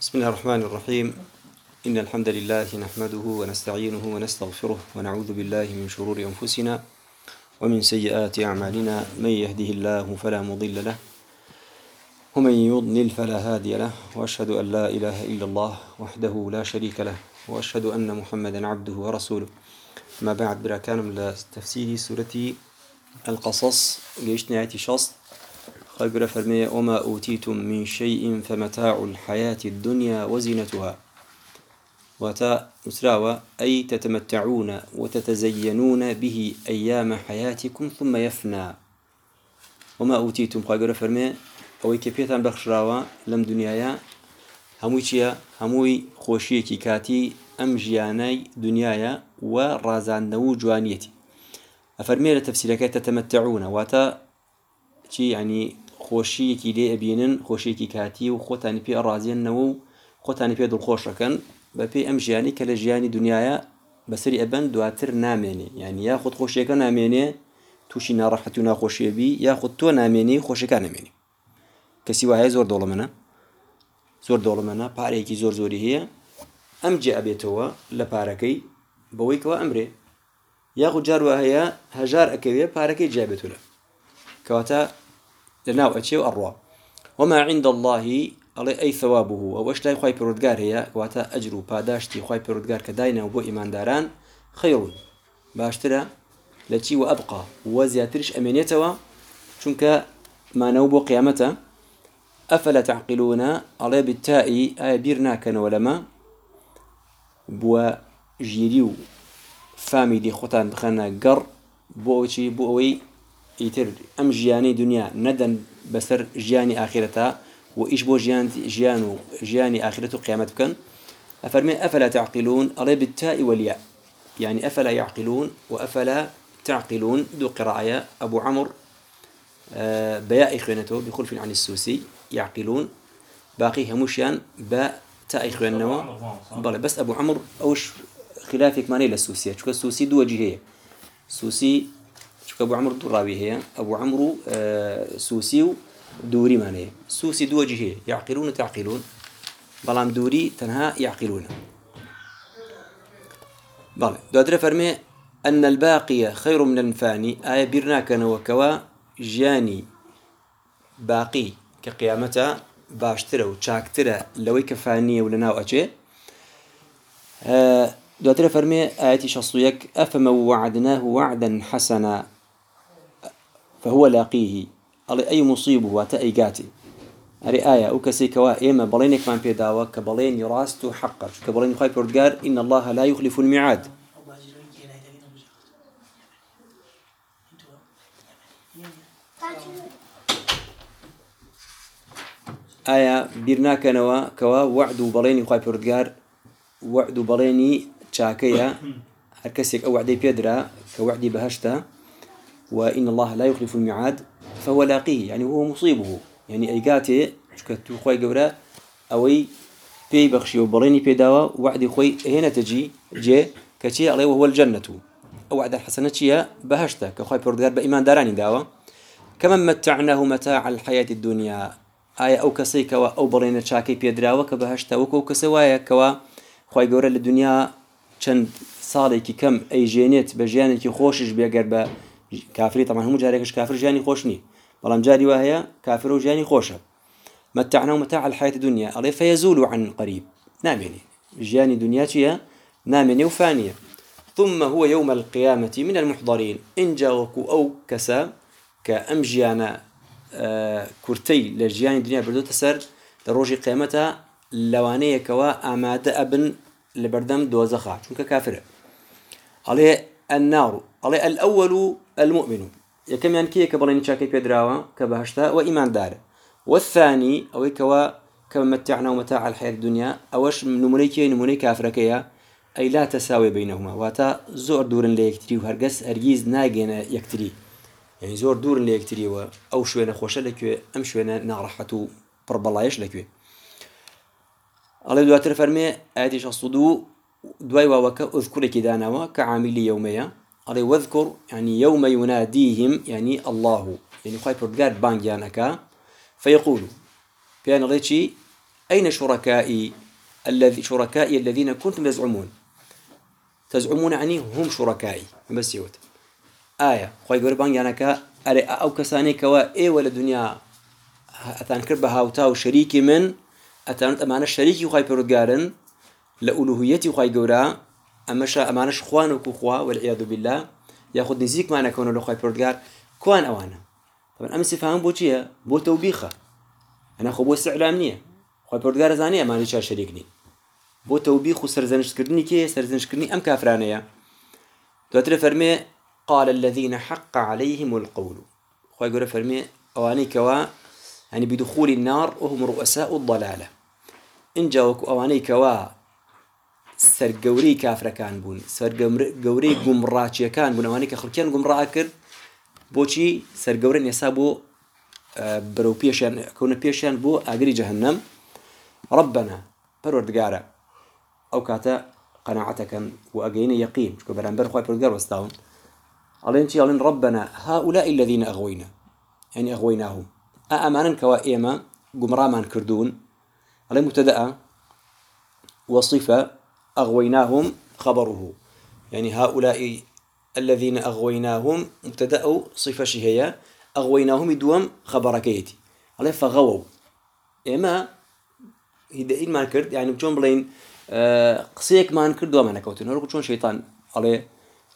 بسم الله الرحمن الرحيم. إن الحمد لله نحمده ونستعينه ونستغفره ونعوذ بالله من شرور أنفسنا ومن سيئات أعمالنا. من يهده الله فلا مضل له ومن يضلل فلا هادي له، وأشهد أن لا إله إلا الله وحده لا شريك له، وأشهد أن محمدا عبده ورسوله. ما بعد، براكان من تفسير سورة القصص ليش نهاية شص خبر فرمي: وما أوتيتم من شيء فمتاع الحياة الدنيا وزينتها. وتا مسراوة أي تتمتعون وتتزينون به أيام حياتكم ثم يفنى. وما أوتيتم خبر فرمي أو كبيتا بخشراوة لم دنيايا همويشيا هموي خوشيكي كاتي أم جياني دنيايا ورازان نو جوانيتي. أفرمي لتفسيرك تتمتعون واتا شي يعني خوشيكي لي أبينن خوشيكي كاتي وخوتاني بي الرازين نو خوتاني بي دول خوش ركن ببي أم جياني كلا جياني دنيايا بسري أبن دواتر ناميني، يعني ياخد خوشيكا ناميني توشي ناراحتي وناخوشي بي، ياخد تو ناميني خوشيكا ناميني. كسي وهي زور دولمنا باريكي زور زوري هي أم جي أبيتوا لباركي بويكوا أمري ياخد جار وهي هجار أكوية باركي جابتوا له كواتا لناو أتشيو أروا. وما عند الله علي أي ثوابه أو أش لا يخاي بردقار هي كواتا أجرو باداشتي خاي بردقار كداينا وبو إيمان داران خير باشترا لتشي وأبقى وزياترش أمينيتوا شنك ما نوبو قيامته. أفلا تعقلون علي بالتاء آية بيرنا كان ولما بوا جيريو فامي دي خوتان بخانا قر بوشي بووي يتر أم جياني دنيا ندن بسر جياني آخرتها وإيش بو جياني آخرته قيامتك كان. أفرمي أفلا تعقلون علي بالتاء والياء، يعني أفلا يعقلون وأفلا تعقلون دو قراءة أبو عمرو بياء إخوانته بخلف عن السوسي يعقلون، باقي هموشيان باء تاء إخوانه بله، بس أبو عمرو أوش خلافك ماني للسوسية، شو السوسي دو وجهية سوسي، شو أبو عمرو الراوي هي أبو عمرو سوسي دوري ماني سوسي دو وجهية يعقلون وتعقلون، بلام دوري تنها يعقلون. بله دواتر فرمي أن الباقي خير من الفاني، آية بيرناكن وكوا جاني باقي كقيامته باشترى وشاكترى لوي كفانية ولناو أشي. دواتر فرمي آية شصويك: أفمن وعدناه وعدا حسنا فهو لاقيه على أي مصيبه وتأيقاتي. هذه آية وكسي كوا إما بلينك من بيداوا كبلين يراستو حقا كبلين يخاي بردقار إن الله لا يخلف الميعاد. آية بيرنا كوا وعد بلين يخاي بردقار وعد بليني شاكيا هركسيك أو وعدي بيدرا كوعدي بهشتا، وإن الله لا يخلف الميعاد فهو لاقيه، يعني هو مصيبه، يعني أيقاتي شكتو خوي جورا أوي بي بخشي وبريني بيداوا وعدي خوي هنا تجي جي كشيء عليه وهو الجنة، أو وعد الحسنة شيء بهشتا كخوي بردقار بإيمان داراني داوا. كمن متعناه متاع الحياة الدنيا، آية أو كسيك أو برينا شاكي بيدراوا كبهشتا وكو كسوايا كوا خوي جورا للدنيا چند صالي كي كم أي جينيت بجياني كي خوشش بيقرب كافري، طبعا هم جاريكش كافر جاني خوشني بلام جاري وهي كافر وجاني خوشة. متعناه متاع الحياة الدنيا عليه فيزول عن قريب، نامني جاني دنياتي نامني وفانية، ثم هو يوم القيامة من المحضرين إن جاوكو أو كسا كأمجيانا كورتي لجياني الدنيا بردو تسر دروجي قيامتها لوانية كوا أماد أبن لبردم دوزخا شونك كافر. عليه النار عليه الأول المؤمن يكم ينكي كبرين شاكي بيدراوا كبهشتا وإيمان دار، والثاني أو كوا كما متعنا ومتاع الحياة الدنيا أوش نموني كافركيا، أي لا تساوي بينهما، واتا زور دور ليكتري وهرجس أرجيز ناجنا يكتري، يعني زور دور ليكتري أو شوينا خوش لك أم شوينا نارحتو بربلايش لك. الله دواتر فرمي آياتي الصدو دواي وك اذكر كدانا كعاملي يوميا عليه واذكر يعني يوم يناديهم يعني الله، يعني خايف رجال بانجانكا فيقولوا بيان ريتشي أين شركائي الذين كنتم تزعمون عني هم شركائي بس يوت آية خوي قربان يعني أو كساني كوا إيه ولا دنيا أتانكر بها وتاو شريكي من أتانت أمانة شريكي خوي بردقارن لألوهيتي خوي قورا أمشا أمانة خوانك وخوا والعياذ بالله ياخذ نزيك معنا كونه لو خوي بردقار كوان أوانا طبعا أمس فهم بوشيا بو توبيخة أنا خو بو استعلامنية خوي بردقار زانية أمانة شار شريكني بو توبيخ وسرزنش كردني كي سرزنش كردني أم كافرانية توتر فرمي قال الذين حق عليهم القول خوي قورا فرمي أواني كوا يعني بدخول النار وهم رؤساء الضلالة إن جاوك أواني كوا سرقوري كافر كان بون سرقوري قمراتي كان بون أواني كخلكيان قمرات كرد بوشي سرقورين يسابو برو بيشان كون بيشان بو أجري جهنم ربنا بروردقارا أو كاتا قناعتك وأجيني يقين شكو برانبر خوي بروردقار وستاون علين ربنا هؤلاء الذين أغوينا يعني أغويناهم أأمانا كوائما قمرامان كردون على مبتدأ وصفة أغويناهم خبره يعني هؤلاء الذين أغويناهم مبتدأ صفة شهية أغويناهم يدوم خبركيتي على فغووا إما هيدئين ما نكرد يعني بجون بلين قصيك ما نكرد وما نكوتن هلوك شون شيطان عليه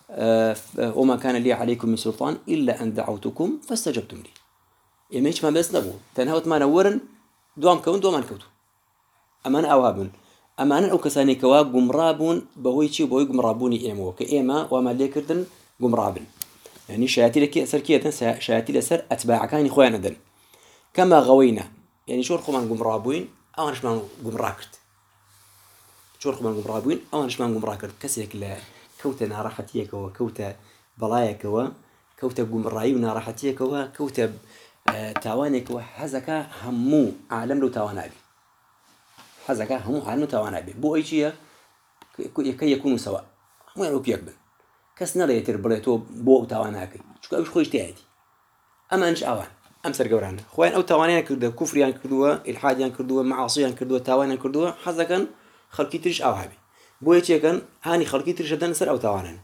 وما كان لي عليكم من سلطان إلا أن دعوتكم فاستجبتم لي إما هيش ما بس نبو تنهوت ما نورن دوام كون دوام نكوتو أمانة أوهابن أمانة أو كساني كوا قمرابون بهويتشي بهوي قمرابوني إيمو كإيما وما لي كردن قمرابن يعني شياتي لك أسر كيتن شياتي لأسر أتباع كاني خويا ندن كما غوينا يعني شور خمان قمرابوين أو أنش مان قمراكرت شور خمان قمرابوين أو أنش مان قمراكرت كسيك لا كوتا نارحتية كوا كوتا بلايا كوا كوتا قمراي ونارحتية كوا كوتا تاواني كوا حزكا همو عالم لو تاوانابي حزكا همو عالم لو تاوانابي بو أي شيء كي يكونوا سواء مو يروك يقبل كسنا لا يتربلتو بو تاواناكي شو أبيش خويش تهدي أما أنش أوان أمسر جورانا خوين أو تاوانين كردوا كفريان كردوا الحاديان كردوا معاصيان كردوا تاوانين كردوا حزكا خلقي تريش أوهابي بو أي شيء كان هاني خلقي تريش هدان سر أو تاوانين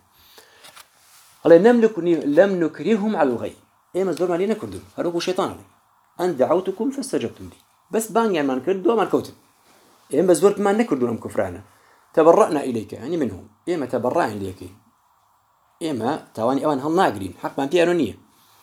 هلا لم نكرههم على الغي إيه مزدور علينا كردوا هروكوا شيطان علي أن دعوتكم فاستجبتم لي بس بان يعني ما نكردوا ما نكوتم إيه مزدور ما نكردوا لهم كفرانا تبرأنا إليك يعني منهم إيه ما تبرأنا إليك إيه ما تواني أوان هم ناقرين حق ما أنتي أنونية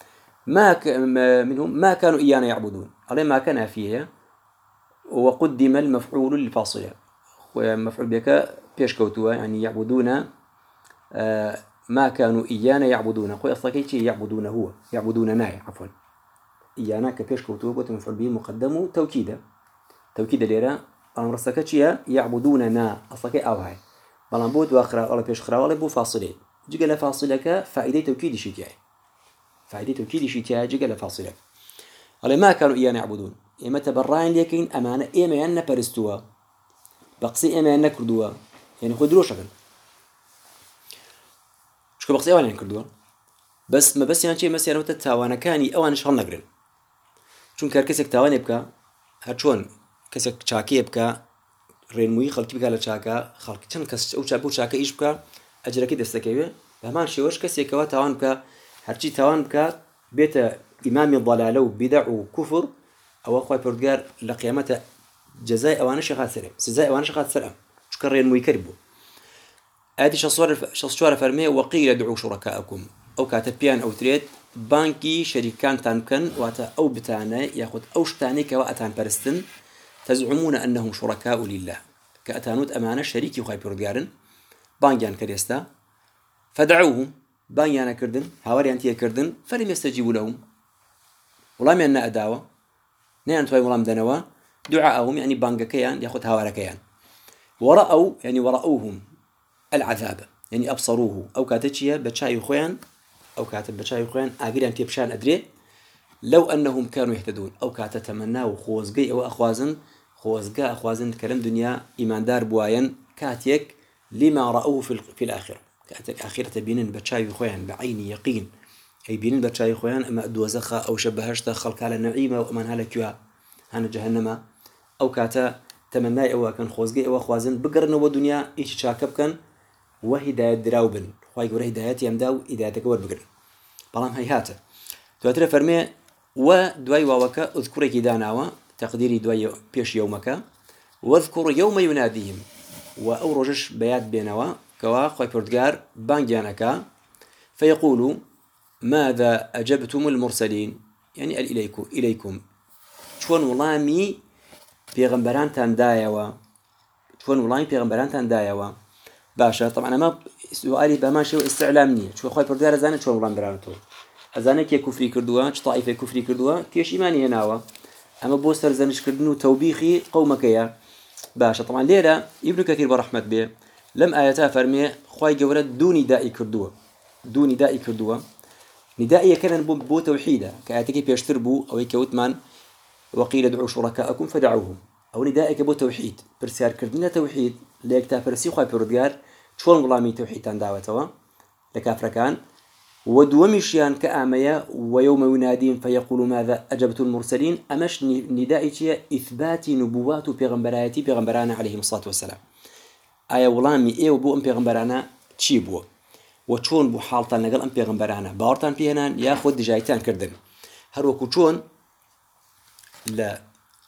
منهم ما كانوا إيانا يعبدون على ما كان فيها وقدم المفعول للفاصلة ومفعول بك بيش كوتوا يعني يعبدون ما كانوا إيانا يعبدون قوي أصلا يعبدون هو يعبدوننا عفوا إيانا كبيش كوتوا قلت مفعول به مقدم توكيد ليرة أنا رسكتشيا يعبدوننا أصلا أو هاي بلان بود وأخرى ولا بيش خرا ولا بو فاصلة جيجا فاصلك فائدة توكيد شتاعي جيجا فاصلك على ما كانوا إيانا يعبدون إما تبرعين لكن أمانة إما أن برستوا بقصي إما أن كردوا يعني خدروا شكل شو بقصي أولا كردوا بس ما بس يعني شيء مثلا لو تتوانا كاني أوان شغل نقرن شون كركسك توانا يبكى هتشون كسك شاكي يبكى رينموي خلقي بقى لشاكا خلقي كم كس أو شابو شاكا إيش بقى أجرا كده استكيبه بهمان شيوش كسي كوا توان بقى هرشي توان بقى بيت إمام الضلالة وبدع وكفر أو أخوي بردقار لقيامته جزاء أوانش شخات سلام سزاء أوانش شخات سلام شكر رينموي كربو هذه شصور فرمي وقيل ادعوا شركاءكم أو كاتبيان أو تريد بانكي شريكان تانكن واتا أو بتانا ياخد أوش تاني كواتان برستن تزعمون أنهم شركاء لله كأتانوت أمانة شريكي وخاي بردقارن بانجان كريستا فدعوهم بانجانا كردن هاوري أنتيا كردن فلم يستجيبوا لهم والله من أداوة نيان توي والله مدنوا دعاءهم يعني بانجا كيان ياخد هاورا كيان ورأوا يعني ورأوهم العذاب يعني أبصروه أو كاتتشيا بتشاي خوان أو كاتب بتشاي خوان أجري أنتي بشان أدري لو أنهم كانوا يهتدون أو كاتتمناه خوزقي أو أخوازن كلام دنيا إيمان دار بواين كاتيك لما رأوه في الآخرة كاتك آخرة بينن بتشاي خوان بعين يقين أي بينن بتشاي خوان أما دوزخة أو شبهشت خلق على النعيمة وأمان هلكوا هنا جهنم أو كاتا تمنای ئەوە کەن خۆزگەی ئەوە خوازن بگەڕنەوە دنیا ئیچ چاکە بکەن و هیدایەت دراو بن خوای گەورە هیدایەتی ئەمدا و هیدایەتەکە وەربگرن بەڵام هەیهاتە دواترە فەرمێ و دوای واوەکە ئوذکوڕێکی داناوە تەقدیری دوای پێش یەومەکە واذكر يوم يناديهم وأو رجش بيات بينوا كوا خوي بردقار بانجانكا فيقول ماذا أجبتم المرسلين يعني إليكم شون والله پیغمبران تندايوا شون والله پیغمبران تندايوا باشا طبعا ما سؤالي بما شيء استعلامني شو خوي بردقار زانت شون والله برانتو أزانك يا كفري كردوا طائفة كفري كردوا كيش إيماني هناوا أما بوستر زنش كردنو توبيخي قومك يا باشا طبعا ليلة ابن كثير برحمة به لم آياتا فرمي خواي جورت دوني دائي كردوا ندائي كان بو توحيدا كآياتك بيشتر بو أو يكوتمان وقيل ادعوا شركاءكم فدعوهم أو ندائك بو توحيد برسيار كردنا توحيد ليكتا برسي خواي بردقار شون غلامي توحيد تنداوتوا لكافركان ودومشيان كآمية ويوم ينادين فيقول ماذا أجبت المرسلين أمش ندائي إثبات نبوات بيغمبرانا عليهم الصلاة والسلام آية ولامي إيه وبو أم بيغمبرانا تشيبوا وشون بو حالتان لقل أم بيغمبرانا باورتان بيهنان ياخد جايتان كردن هروكو شون لا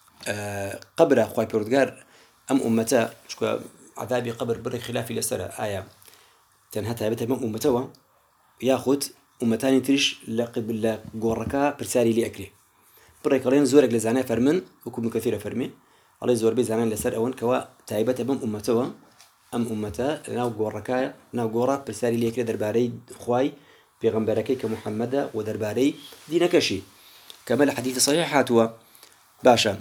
قبر أخوي بيردقار أم أمتا شكو عذابي قبر بري خلافي لسرة آية تنهتها بتها أم أمتوا ياخد أمتاني تريش لقبل جوركا برسالي لي أكله بريكالين زورك لزانا فرمن وكم كثيرة فرمي على زور بيزانا لسر أون كوا تعيبة أم أمتوا أم أمتا ناو جوركا ناو جورا برسالي لي أكله درباري خواي بيغمبركي كمحمد ودرباري دينك شيء كما الحديث صحيح هاتوا باشا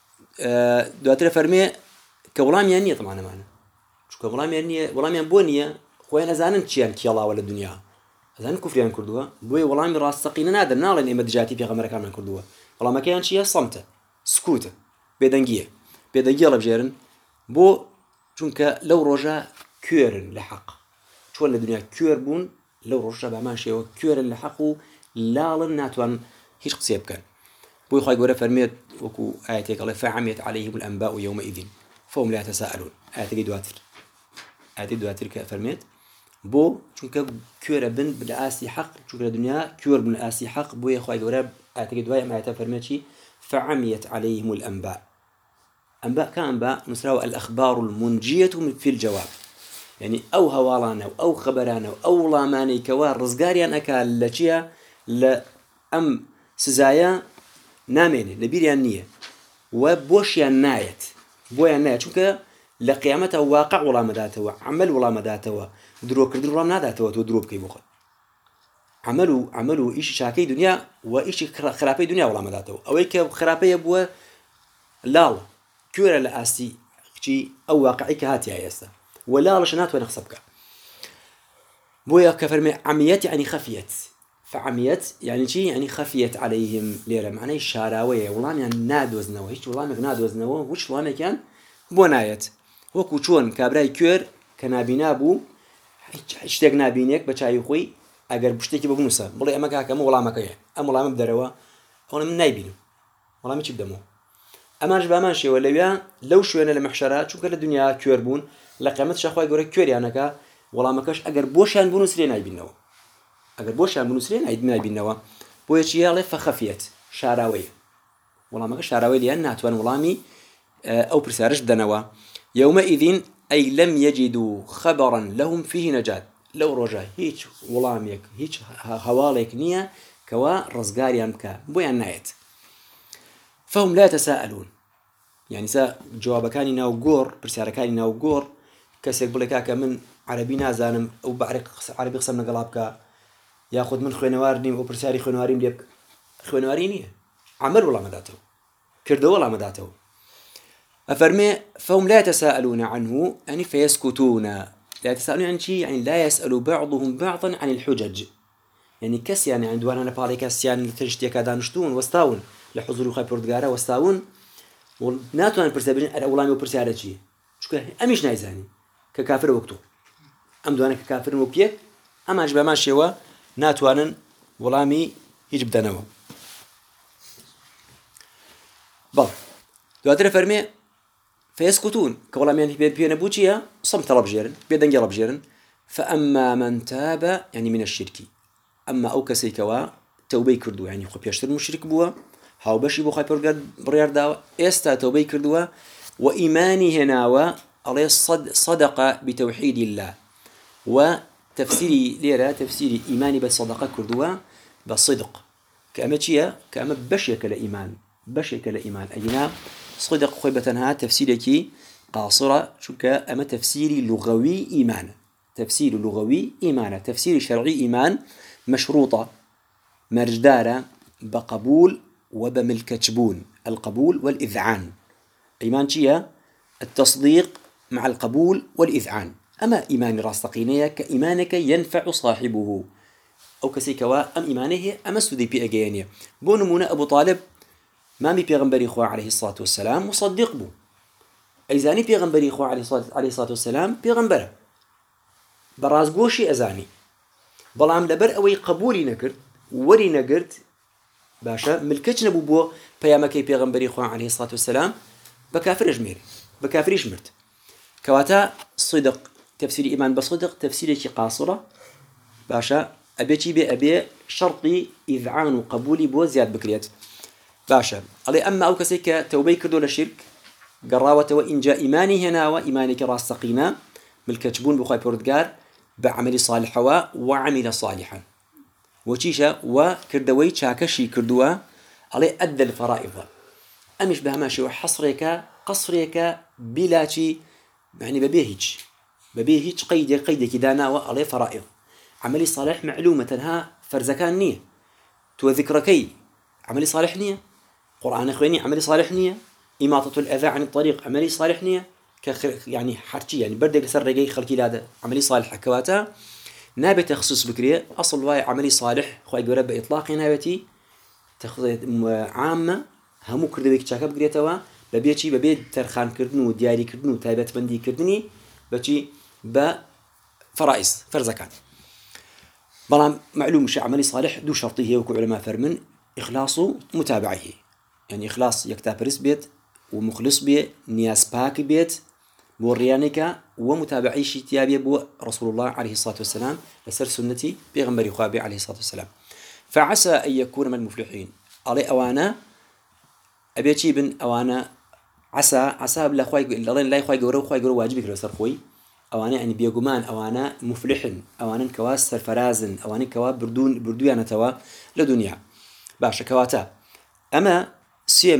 دواتر فرمي كولام يعني طبعا معنا شو كولام يعني ولام ينبونية خوين أزانن تشيان كي الله ولا الدنيا أزان كفريان كردوها بوي ولامي راستقين نادر نالن إما دجاتي في غمرة كامل كردوها والله ما كان شيء صمتة سكوتة بيدنجية لبجيرن بو چونك لو رجع كيرن لحق شو الدنيا كير بون لو رجع بمان شيء كيرن لحقه لالن ناتوان هيش قصيب كان بو خاي غورا فرميت وكو آياتك الله فعميت عليهم الأنباء يومئذ فهم لا يتساءلون آياتك دواتر كفرميت بو چونك كير بن بالآسي حق چونك الدنيا كير بن الآسي حق بو خاي غورا آياتك دوايا ما يتفرميت شي فعميت عليهم الأنباء أنباء كأنباء مسراوى الأخبار المنجية في الجواب يعني أو هوالانا أو خبرانا أو لاماني كوار رزقاريان أكال لشيا لأم سزايا ناميني لبيريان نية وبوشيان نايت بويان نايت چونك لقيامته واقع ولا مداته عمل ولا مداته دروب كردن ولا مداته ودروب كي بخل عملوا إيش شاكي دنيا وإيش خرابي دنيا ولا مداته أو إيك خرابي بوا لال كورة لأسي شيء أو واقعي هاتي هيستا ولا لشنات ونخصبك بويا كفرمي عميات يعني خفيت فعميت يعني شيء يعني خفيت عليهم ليرة معناه الشاراوية والله يعني نادوز نوا هيش والله نادوز نوا وش والله كان بونايت وكوشون كابراي كور كنابينا بو اشتاق نابينك بشاي خوي أجر بشتكي ببنوسا بقول أما كم والله ما كيه أما والله ما بدروا هون من نايبينه والله ما تبدمو أمانش بأمانشي ولا ويا لو شو أنا لمحشرات شو كل الدنيا كوربون لقيمت شخوي يقول كوري أنا كا والله ما كاش أجر بوشان بنوسرين نايبينه أجر بوشان بنوسرين نايبينه بويشي على فخفيت شاراوي والله ما كاش شاراوي لأن هتوان والله أو برسارش دنوا يومئذ أي لم يجدوا خبرا لهم فيه نجاة لو رجع هيج ولاميك هيج هوالك نية كوا رزقاريان كا بويا نايت فهم لا يتساءلون يعني جواب كان ناوجور برسالة كان ناوجور كسر بلكاك من عربي نازانم أو بعرق عربي قسم نقلابك ياخذ من خوينوارني أو برسالة خوينوارين ليك خوينوارينية عمل ولا مداته كردو ولا مداته أفرمي فهم لا يتساءلون عنه يعني فيسكتون لا يتساءلون عن شيء يعني لا يسأل بعضهم بعضا عن الحجج يعني كس يعني عندنا أنا بالي كس يعني تجتيا كدانشتون واستاون لحضور خاي بردقارة واستاون وناتو أنا برسابين أولامي وبرسالة شيء شو كه أميش نايزاني ككافر وقته أم دوانا ككافر وبيه أما أجب ما شيوا ناتو أنا ولامي يجب دنوا بل دواتر فرمي فيسكتون كولا من بين بوجيا صمت ربجيرن بيدن ربجيرن. فأما من تاب يعني من الشرك، أما أو كسيكوا توبي كردو يعني خو بيشتر مشرك بوا هاو بشي بو خايبر بريار داوا استا توبي كردوا وإيماني هنا عليه صدق بتوحيد الله. وتفسيري ليرة تفسيري إيماني بالصدقة كردوا بالصدق كأما تشيا كأما بشيك الإيمان بشيك الإيمان أينا صدق خيبتها تفسيرك قاصرة شوك أما تفسيري لغوي إيمان تفسير لغوي إيمان تفسير شرعي إيمان مشروطة مرجدارة بقبول وبملكتبون القبول والإذعان. إيمان شيا التصديق مع القبول والإذعان. أما إيمان راستقينية كإيمانك ينفع صاحبه أو كسيكوا أم إيمانه أما سودي بي أجيانية بونمونا أبو طالب ما بي بيغنبري إخوة عليه الصلاة والسلام مصدق بو أيزاني بيغنبري إخوة عليه الصلاة والسلام بيغنبره برازقوشي أزاني بلام لبر أوي قبولي نكرت وري نكرت باشا ملكتش نبو بو بيامكي بيغنبري إخوة عليه الصلاة والسلام بكافر أجميري بكافر إجمرت كواتا صدق تفسير إيمان بصدق تفسير شي قاصرة باشا أبيتي بي أبي شرطي إذعان وقبولي بو زياد بكريات باشا علي أما أو كسيك توبي كردو للشرك قراوة وإن جاء إيماني هنا وإيمانك راستقينا ملكتبون بخواي بوردقار بعمل صالح وعمل صالحا وشيشا وكردوي شاكشي كردوا علي أدى الفرائض أمش بها ماشي وحصريك قصريك بلا شي يعني ببيهج قيد كدانا وعلي فرائض عملي صالح معلومة ها فرزكان نية وذكركي عملي صالح نية قرآن إخواني عملي صالح نية إماطة الأذى عن الطريق عملي صالح نية يعني حرشي يعني بردك سر رجي خلقي لاده عملي صالح كواتا نابي تخصص بكرية أصل واي عملي صالح خواي جرب بإطلاق نابتي تخصص عامة همو كردويك شاكا بكريتوا ببيتشي ببيت ترخان كردنو دياري كردنو تايبات بندي كردني بتشي بفرائز فرزكان بلام معلوم شيء عملي صالح دو شرطيه وكو علماء فرمن إخلاصه متابعه يعني إخلاص يكتابرس بيت ومخلص بيت نياس باك بيت بوريانك ومتابعي شتيابي بو رسول الله عليه الصلاة والسلام لسر سنتي بيغمبري خوابي عليه الصلاة والسلام. فعسى أن يكون من المفلحين علي أوانا أبيتشي بن أوانا عسى بلا خواي الله لا يخواي جورو واجبك لو سر خوي أوانا يعني بيجومان أوانا مفلحن أوانا كواس سرفرازن أوانا كوا بردويانا توا لدنيا باشا كواتا أما سي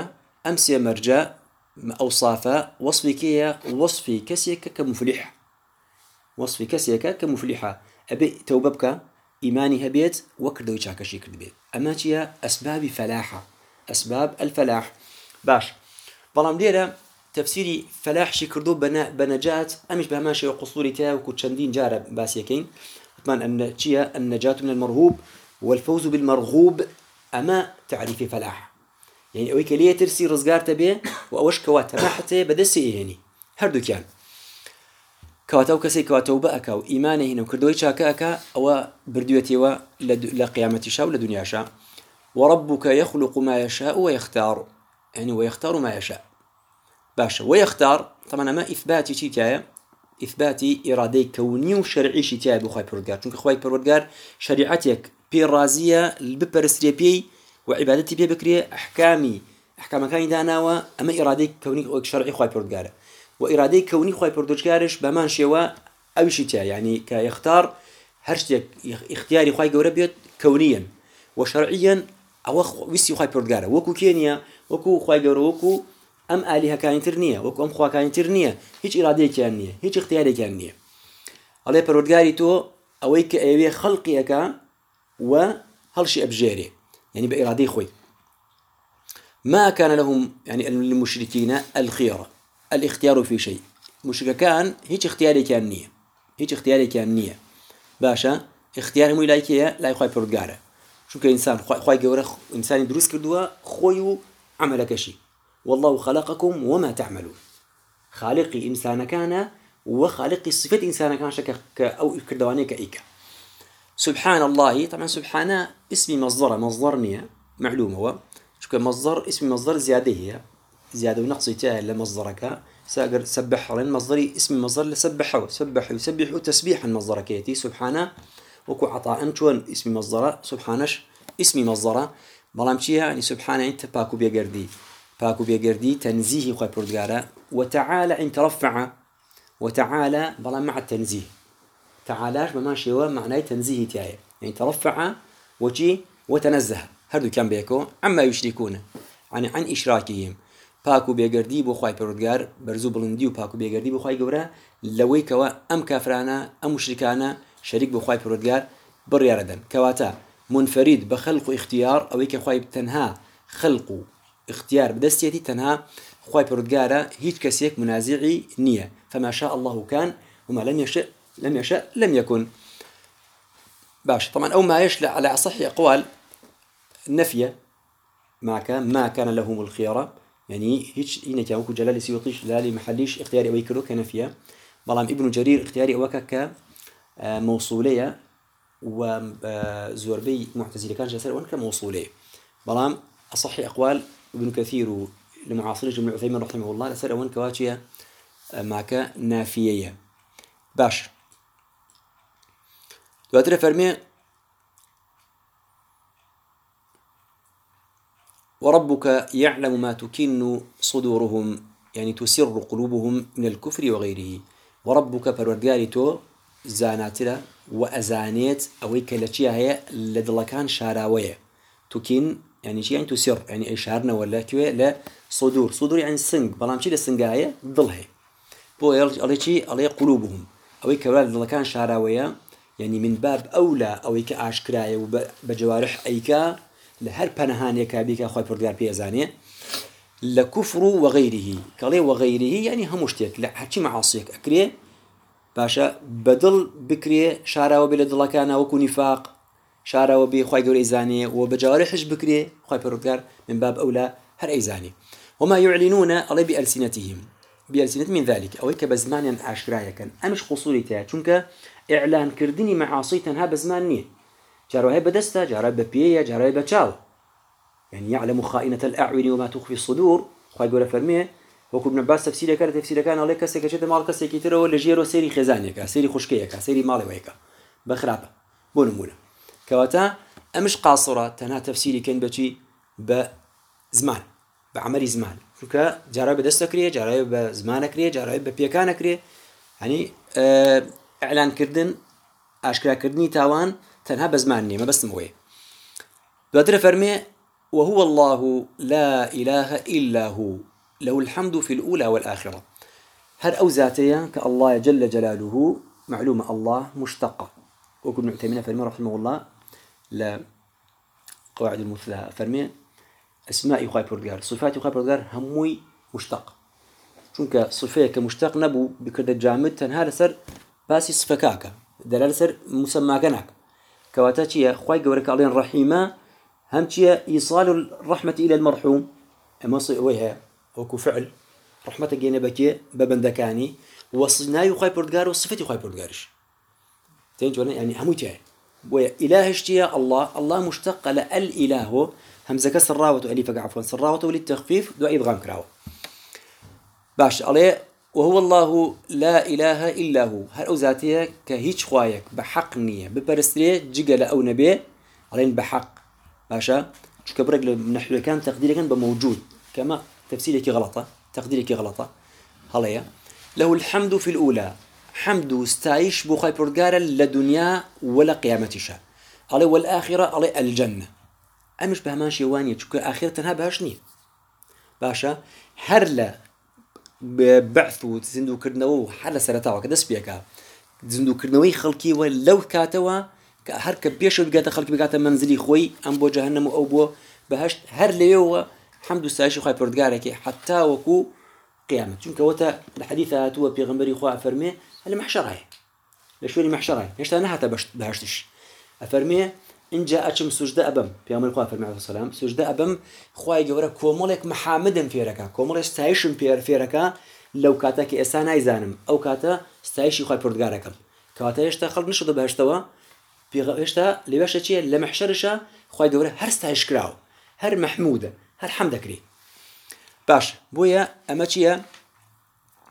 مرجع أوصافا وصفي كسيك كمفلح وصفي كسيك كمفلحة أبي توببك إيماني هبيت وكردوي شاكشي كردبيت أما تيا أسباب أسباب الفلاح باش بلام ديرا تفسيري فلاح شي كردو بنجات أمش بهماشي وقصوري تيا وكتشندين جارب باسيكين أتمنى أن تيا النجاة من المرهوب والفوز بالمرغوب أما تعريف فلاح يعني أويك ليه ترسي رزقار تبيه وأوش كوات ما حتى بدسي إيه هني هردو كان كواتو كسي كواتو بأكا وإيمانه هنا وكردوي شاكاكا أو بردويتي لقيامة شاء ولدنيا شاء. وربك يخلق ما يشاء ويختار يعني ويختار ما يشاء باشا ويختار طبعا ما إثباتي شي تايا إثباتي إرادي كوني وشرعي شي تايا بخواي بردقار چونك خواي بردقار شريعتك بي رازية الببرستري بي وعبادتي بي بكري أحكام كان داناوا أما إرادي كوني شرعي خواي بردقار وإرادي كوني خواي بردقارش بمان شوا أو شي تايا يعني كيختار هرشتك اختياري خواي قوربيت كونيا وشرعيا أو ويسي خواي بردقار وكو كينيا وكو خواي قورو وكو أم آلهة كائن ترنية وكو أم خوا كائن ترنية هيج إرادة كائنية هيج اختياري كائنية على بردقاري تو أويك أيوة خلقي أكا وهلشي أبجاري يعني بإرادة خوي ما كان لهم يعني للمشركين الخيار الاختيار في شيء مشرك كان هيج اختياري كائنية باشا اختياري مو لايكيا لا يخوي بردقاره شو كإنسان خواي جوره إنسان يدرس كردوا خويو عملك شيء والله خلقكم وما تعملون خالقي إنسان كان وخالقي صفة إنسان كان شك أو كردواني كإيكا سبحان الله طبعا سبحانه اسم مصدرنية معلومة هو شو كمصدر اسم مصدر زيادة ونقص تاء لمصدرك ساقر سبح لين مصدري اسم مصدر لسبحه سبح يسبح تسبيحا مصدر كيتي سبحانه وكو عطاء شون اسم مصدر سبحانش اسم مصدر بلام شيء يعني سبحانه انت باكو بيجردي تنزيه خوي بردقارة وتعالى انت رفع وتعالى بلام مع التنزيه تعالاش بماشي هو معناه تنزيه تاعي يعني ترفع وجي وتنزه هردو كان بيكو عما يشركون عن إشراكهم باكو بيجردي بو خوي بردقار برزو بلندي وباكو بيجردي بو خوي جورا لوي كوا أم كافرانا أم مشركانا شريك بو خوي بردقار برياردن كواتا منفرد بخلق اختيار أو كخوي تنها خلق اختيار بدستيتي تنها خوي بردقارا هيج كسيك منازعي نية فما شاء الله كان وما لم يشأ لم يكن باش طبعا أو ما يشلع على أصح أقوال النفية ما كان لهم الخيارة يعني هيك هنا كانوا جلال سيوطيش لالي محليش اختياري أو يكرو كنفية بلام ابن جرير اختياري أو موصولية وزوربي معتزلي كان جسر وان كموصولية بلام أصح أقوال ابن كثير لمعاصر ابن عثيمين رحمه الله لسر وان كواتشيا معك نافية باش دواتر فرمي وربك يعلم ما تكن صدورهم يعني تسر قلوبهم من الكفر وغيره وربك پروردگاری زاناترا وأزانيت أويك لتشيها هي لدلكان شاراوية تكن يعني شيء يعني تسر يعني أي شارنا ولا كوي لا صدور يعني سنج بلام شيء للسنجاية ضلها بو على شيء على قلوبهم أويك ولا دلكان شاراوية يعني من باب أولى أويك عاشكراية وبجوارح أيكا لهر پنهان يكابيك أخوي بردقار بيزانية لكفر وغيره كالي وغيره يعني همشتك لحكي معاصيك أكريه باشا بدل بكريه شارع وبلد الله كان وكو نفاق شارع وبي خوي قول إيزاني وبجارحش بكريه خوي بردقار من باب أولى هر إيزاني وما يعلنون علي بألسنتهم من ذلك أو كبزمان عشرايا كان أمش قصوري تاع چونك إعلان كردني معاصي تنها بزمان نيه جاروها بدستا جاروها ببيئة جاروها بچاو يعني يعلم خائنة الأعين وما تخفي الصدور خوي قول فرميه وكو ابن عباس تفسير كان عليك كسي كشت مال كسي كتير ولا جيرو سيري خزانيك سيري خشكيك سيري مالي ويك بخرابة بونمونا كواتا أمش قاصرة تنها تفسيري كان بشي بزمان بعمل زمان شوكا جاروها بدستا كريه جاروها بزمان كريه جاروها ببيكان كريه يعني إعلان كردن أشكال كردني تاوان تنها بزماني ما بس مويه بدر فرمي وهو الله لا إله إلا هو له الحمد في الأولى والآخرة هر أو ذاتيا كالله جل جلاله معلومة الله مشتقة وكل معتمنا فرمي رحمه الله لا قواعد المثلى فرمي أسماء خواي بردقار صفات خواي بردقار هموي مشتق چونك صفية كمشتق نبو بكرد الجامد تنها لسر باسي صفكاك دلال سر مسمى كناك كواتاتيا خواي قورك علين رحيمة همتيا إيصال الرحمة إلى المرحوم أما صيويها وكو فعل رحمة جانبك ببندكاني وصناي خواي بردقار وصفتي خواي بردقارش تنجونا يعني هموتيا وإلهشتيا الله مشتق للإله همزة سراوة أليف عفوا سراوة وللتخفيف دو إدغام كراوة باش عليه وهو الله لا إله إلا هو هر أوزاتيه كهيج خوايك بحق نية ببرستريه جيجا أو نبي علين بحق باشا شو كبرك نحو كان تقديرك كان بموجود كما تفسيرك غلطة تقديرك غلطة هلايا له الحمد في الأولى حمد استعيش بخاي بردقار لدنيا ولا قيامتشا عليه والآخرة عليه الجنة أمش بهمان شيوانية شو كآخرتها بهاشني باشا هرلا ببعث وتزندو كرنو حلا سرتاوا كدس بيكا تزندو كرنوي خلقي ولو كاتوا هركب بيشو بقاتا خلقي بقاتا منزلي خوي ام بو جهنم او بو بهشت هر ليو حمد سايش خوي بردقارك حتى وكو قيامه چونك وتا الحديثه تو بيغمبري خو فرمي هل محشرها لشوري محشرها ليش انا حتى بهشتش افرمي إن جاءتشم سجدة أبم في أمر الخوافر عليه السلام سجدة أبم خواي جورا كومولك محمدا في ركا كومول استعيشم في ركا لو كاتك إسانا يزانم أو كاتا استعيشي خواي بردقاركم كاتا يشتا خلق نشد بهشتوا بيشتا لباشا شيء لمحشرشا خواي جورا هر استعيش كراو هر محمودة هر حمد كري باش بويا أما شيء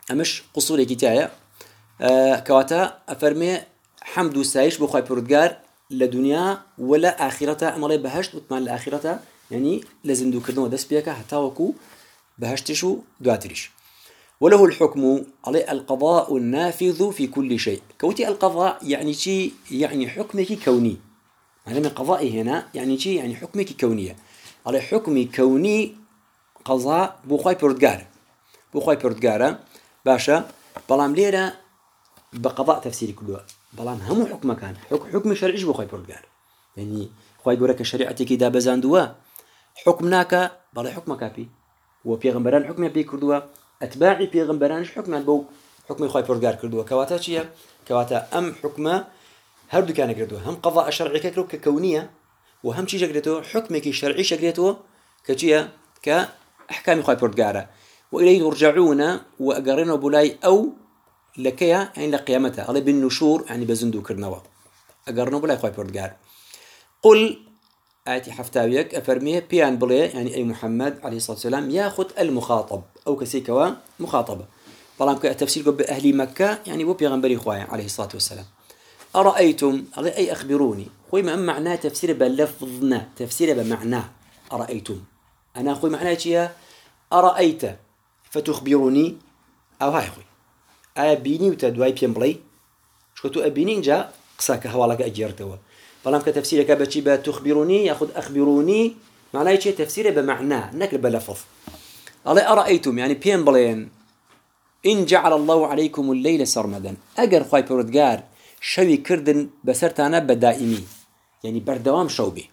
أمش قصوري كتاية كواتا أفرمي حمد وسايش بخواي بردقار لدنيا ولا آخرتها أمالي بهشت وطمان لآخرتها يعني لازم دو كردنو دس بيكا حتى وكو بهشتشو دواتريش. وله الحكم على القضاء النافذ في كل شيء. كوتي القضاء يعني شيء يعني حكمك كوني. معنى من قضائي هنا يعني شيء يعني حكمك كونية. على حكم كوني قضاء بخواي بردقار باشا بلام ليرة بقضاء تفسيري كله بلام هم حكم كان حكم شرعي بخواي بردقار يعني خواي يقولك شريعتك إذا بزاندوا حكمناك بلا حكمك بي وبيغمبران حكم بي كردوا أتباعي بيغمبرانش حكم بو حكم خواي بردقار كردوا كواتا شيء كواتا أم حكمه هردو كان كردوا هم قضاء شرعي كروك كونية وهم شيء جريته حكمك الشرعي شجريته كشيء كأحكام خواي بردقاره وإليه يرجعون وأقرنوا بولاي أو لكيا يعني لقيامتها الله بالنشور يعني بزندو كرنوا أقرنوا بولاي خواي بردقار قل آتي حفتاويك أفرميه بيان بلي يعني أي محمد عليه الصلاة والسلام ياخذ المخاطب أو كسيكوا مخاطبة طالما كتفسير بأهل مكة يعني بو بيغنبري خواي عليه الصلاة والسلام أرأيتم أي أخبروني خوي ما معناه تفسير بلفظنا تفسير بمعناه أرأيتم أنا خوي معناه شيء أرأيت فتخبرني أو هاي خوي أبيني وتدواي بيمبلي شو تو أبيني جا قساك هوالك أجيرتوا طالما كتفسير كبتشي بتخبروني ياخذ أخبروني معناه شيء تفسير بمعناه نكل بلفظ الله أرأيتم يعني بيمبلين إن جعل الله عليكم الليل سرمدا أجر خوي بردقار شوي كردن بسرتانا بدائمي يعني بردوام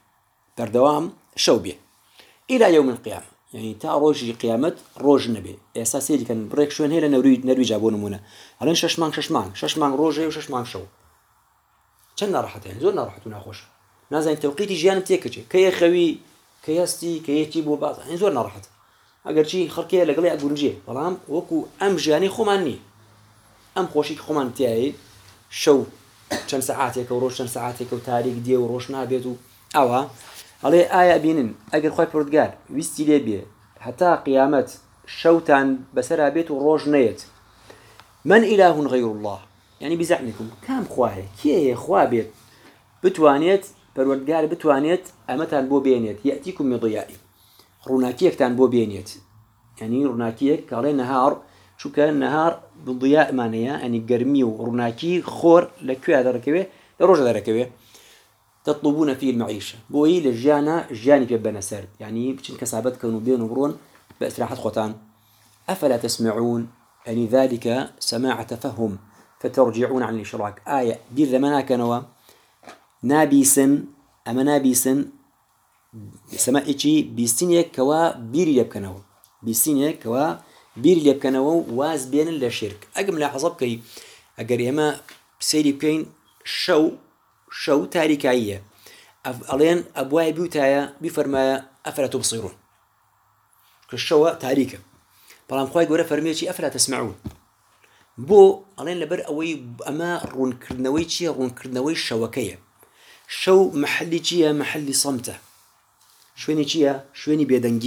شوبي إلى يوم القيامة يعني تا روج قيامة روج نبي أساسي اللي كان بريك شوين هلا نروي جابون منا هلين ششمان روجي وششمان شو كنا راحت يعني زورنا راحت وناخوش نازل توقيتي جيان تيكتي كي خوي كيستي كي تجيبوا بعض يعني زورنا راحت أجر شيء خركيه لقلي أقول نجي طالما وكو أم جاني خماني أم خوشي خمان تاعي شو كم ساعاتك وروش كم ساعاتك وتاريخ دي وروش نابيتو أوها على آية بينن أجر خوي بردقار ويستي ليبيه حتى قيامة شوتان بسرها بيت وروج نيت من إله غير الله يعني بزعمكم كام خواه كي خواه بيت بتوانيت بردقار بتوانيت أمتان بو بينيت يأتيكم من ضيائي روناكيك تان بو بينيت يعني روناكيك قال نهار شو كان نهار بالضياء مانيا يعني قرمي وروناكي خور لكو هذا ركبه لروج هذا ركبه تطلبون فيه المعيشة بوي للجانا جاني في بنا سرد يعني بشن كسابت كانوا بين وبرون بأسراحة خوتان أفلا تسمعون يعني ذلك سماع تفهم فترجعون عن الإشراك آية دير زمانا كانوا نابيسن أما نابيسن سماعيشي بيستينيك كوا بيري يبكنوا بيستينيك كوا بيري يبكنوا واز بين للشرك أقم لاحظب كي أقريما سيري بين شو تاريكية ألين أبواب بيوتايا بفرما أفلا تبصرون كالشو تاريكة بلام خواي قوله فرميتي أفلا تسمعون بو ألين لبر أوي أما رون كردنوي شوكية شو محلي جيا محلي صمته شويني جيا شويني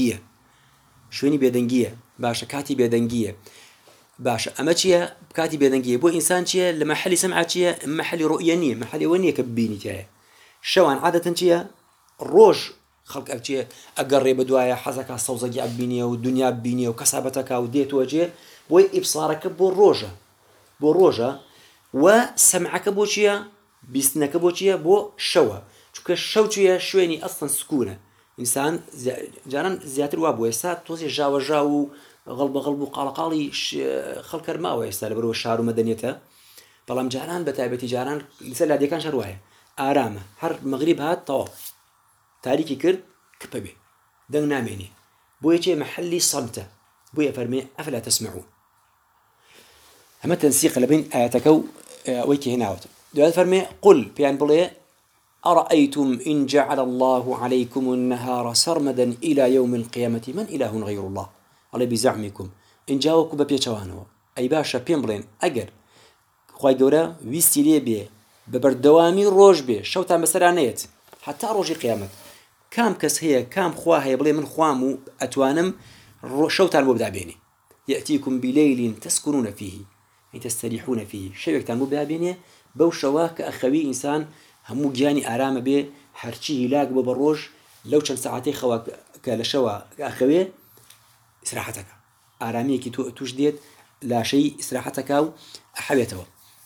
بيدنجية باشا كاتي بيدنجية باشا أما جيا كاتي بيدنجية بو إنسان جيا لمحلي سمعة جيا محلي رؤيانية محلي ونية كبيني جيا شوان عادة جيا الروج خلق أجيا أقرب بدوايا حزك الصوزجي أبينية والدنيا أبينية وكسابتك وديت وجه بو إبصارك بو الروجة وسمعك بو جيا بيسنك بو جيا بو شوا شوك الشو جيا شويني أصلا سكونة إنسان جاران زياتر وابو يسات توزي جاو غلب قالقالي خلق الماء ويسال برو الشهر مدنيته بلام جاران بتابتي جاران لسه لدي كان شروعه آرامه هر مغرب هات طواف تاريخي كرد كببه دن ناميني بويجي محلي صمته بويا فرمي أفلا تسمعون أما تنسيق لبين آياتك ويكي هنا دوات فرمي قل بيان بلي أرأيتم إن جعل الله عليكم النهار سرمدا إلى يوم القيامة من إله غير الله على بزعمكم إن جاوكم ببيتشوانوا أي باشا بيمبلين أجر خواهي قورا ويستي ليه ببردوامي روج بيه شوتان بسرانيت حتى روجي قيامت كام كس هي كام خواه يبلي من خوامو أتوانم شوتان ببدا بيني يأتيكم بليل تسكنون فيه يعني تستريحون فيه شيء يكتموا بها بينه بوشوا كأخوي إنسان همو جاني آرام به هرشي هلاك ببروج لو كان ساعتي خوا كالشوا كأخوي استراحتك آرامي كي تجديد لا شيء استراحتك أو أحبيته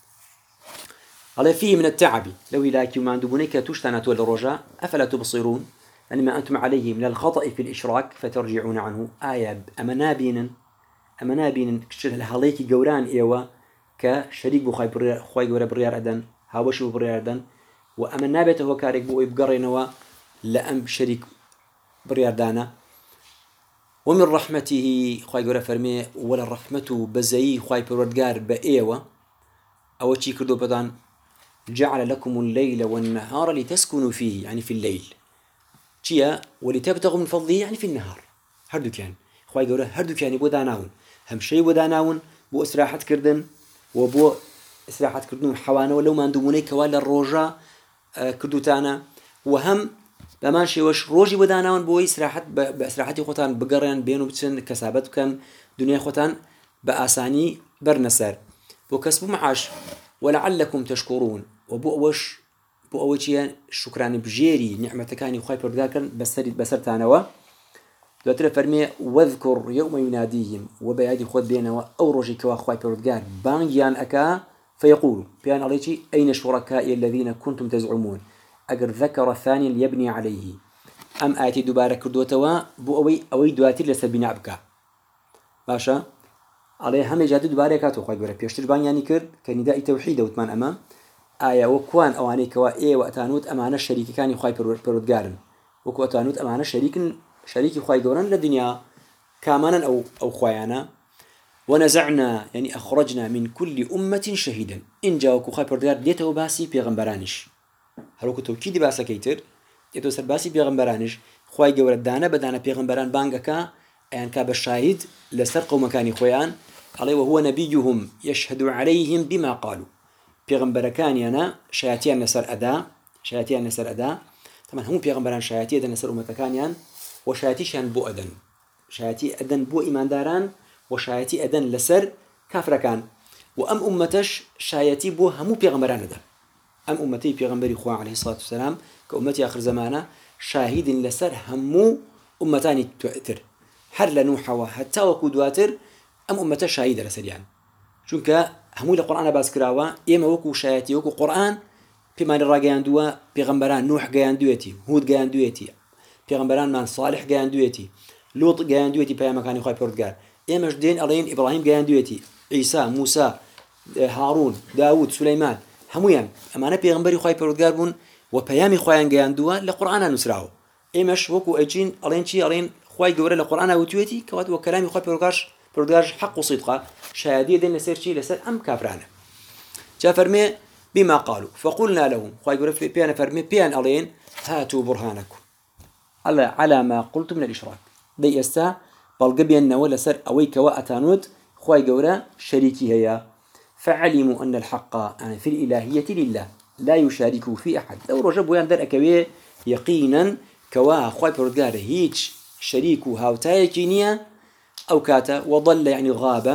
على فيه من التعب لو لاكي ما عندبونيك تشتنت الرجاء أفلا تبصرون أن ما أنتم عليه من الخطأ في الإشراك فترجعون عنه آية أمنابين كشر الهاليكي جوران إيوا كشريك بخواي جورا بريار أدن هاوشوا بريار أدن وأمنابته هو كارك بو يبقرينوا لأم شريك بريار دانا ومن رحمته خواي جورا فرمي ولا رحمته بزي خواي بردقار بإيوا أو شي كردو بدان جعل لكم الليل والنهار لتسكنوا فيه يعني في الليل شيا ولتبتغوا من فضله يعني في النهار هردو كان خواي جورا هردو كان يبو داناون هم شيء وداناون بو استراحة كردن وبو استراحة كردن حوانا ولو ما عندموني كوالا الروجا كردو تانا وهم بمان شيء وش روجي وداناون بو استراحة باستراحتي خوتان بقرين بينو بتشن كسابت كان دنيا خوتان بأساني برنسر بو كسبو معاش ولعلكم تشكرون وبو وش بو أوجيا شكران بجيري نعمة كاني خواي برداكن بسرتانوا دواتر فرمي واذكر يوم يناديهم وبيادي خود بينه أو رجي كوا خواي بردقار بانجيان أكا فيقولوا بيان عليكي أين شركائي الذين كنتم تزعمون أجر ذكر الثاني ليبني عليه أم آتي دوباره كردوتوا بو أوي دواتر لسبنا أبكا باشا عليه هم جاد دوباره كاتو خواي بره بيشتر بانياني كرد كنداء توحيد وثمان أمام آية وكوان أواني كوا إيه وأتانوت أمانة الشريك كان خواي بردقارن وكو أتانوت أمانة شريك خواي جوران للدنيا كامانا أو خوايانا ونزعنا يعني أخرجنا من كل أمة شهيدا إن جاوكو خواي بردقار ليتو باسي بيغمبرانش هلوكو توكيد باسا كيتر يتو سر باسي بيغمبرانش خواي جوران دانا بدانا بيغمبران بانغكا يعني كاب الشاهد لسر قوم كاني خويان عليه وهو نبيهم يشهد عليهم بما قالوا بيغمبر كان ينا شياتين نسر أدا طبعا هم بيغمبران شياتين نسر أمة كانيان وشياتيشان بو أدن شياتي أدن بو إيمان داران وشياتي أدن لسر كافر كان وأم أمتش شياتي بو همو بيغمبران دا أم أمتي بيغمبري خواه عليه الصلاة والسلام كأمتي آخر زمانة شاهد لسر همو أمتاني تؤثر حر لنوحوا حتى وكودواتر أم أمته شاهدة لسريان چونك همو القرآن باز كراوا إما وكو شايتي وكو قرآن بمان الراجعان دوا بيغمبران نوح جايان دويتي هود جايان دويتي بيغمبران من صالح جايان دويتي لوط جايان دويتي بيا مكان يخاي بردقار إما جدين ألين إبراهيم جايان دويتي عيسى موسى هارون داود سليمان همويان أما أنا بيغمبري يخاي بردقار بون وبيامي خوان جايان دوا لقرآن نسراو إماش وكو أجين ألين شي ألين خواي جورا لقرآن وتويتي كواد وكلامي خواي بردقار حق وصدقه شهادية دين لسير شي لسير أم كافرانا جاء فرمي بما قالوا فقلنا لهم خواي جورا بيانا فرمي بيان ألين هاتوا برهانكم على ما قلت من الإشراك دي يستا بالقبيان ولا سر أويك وأتانوت خواي جورا شريكي هيا فعلموا أن الحق في الإلهية لله لا يشاركوا في أحد لو رجبوا يندر أكوية يقينا كوا خواي بردقار هيج شريكو هاوتاي كينيا أو كاتا وضل يعني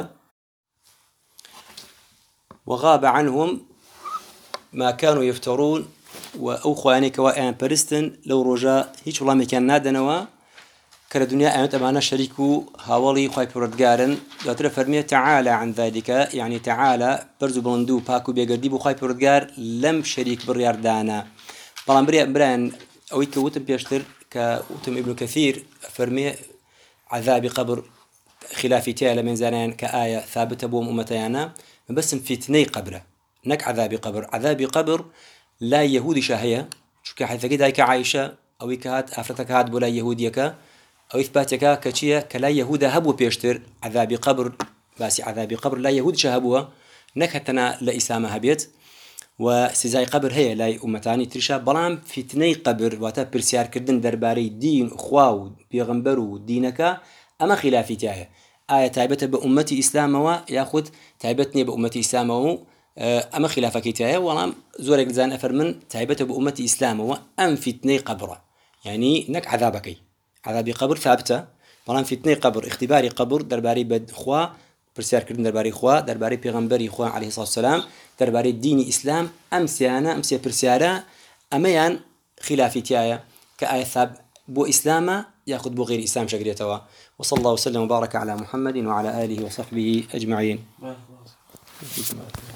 وغاب عنهم ما كانوا يفترون وأخواني كوا برستن لو رجاء هيج والله ما كان نادنوا كلا دنيا أنت أمانة شريكو هاولي خواي بردقارن لا فرمية تعالى عن ذلك يعني تعالى برزو بلندو باكو بيقردي بو خواي بردقار لم شريك بالريار دانا بلان بريان أويك وتم بيشتر كوتم ابن كثير فرمي عذاب قبر خلافي تيالا من زانان كآية ثابتة بوم أمتيانا بس فتني قبره نك عذاب قبر لا يهودي شاهية شو كحيث كده هيك عايشة أو كهات أفرتك هاد بولا يهوديك أو إثباتك كشيء كلا يهودا هبو بيشتر عذاب قبر بس عذاب قبر لا يهود شهبوها نكهتنا لإسامة هبيت وسزاي قبر هي لاي أمتاني ترشا بلام فتني قبر واتا برسيار كردن درباري دين أخواو بيغمبرو دينك أما خلافي تاعي آية تايبت بأمتي إسلام ياخد تايبتني بأمتي إسلام أما خلافك تاعي ولام زورك زان أفرمن تايبت بأمتي إسلام أم فتني قبر يعني نك عذابك عذاب قبر ثابتة بلان فتنة قبر اختباري قبر درباري بد خوا برسيار كردن درباري خوا درباري پیغمبري خوا عليه الصلاة والسلام درباري ديني إسلام أمسي برسيارا أميان خلافي تيايا كآية ثاب بو إسلاما ياخذ بو غير إسلام شقريتوا. وصلى الله وسلم وبارك على محمد وعلى آله وصحبه أجمعين.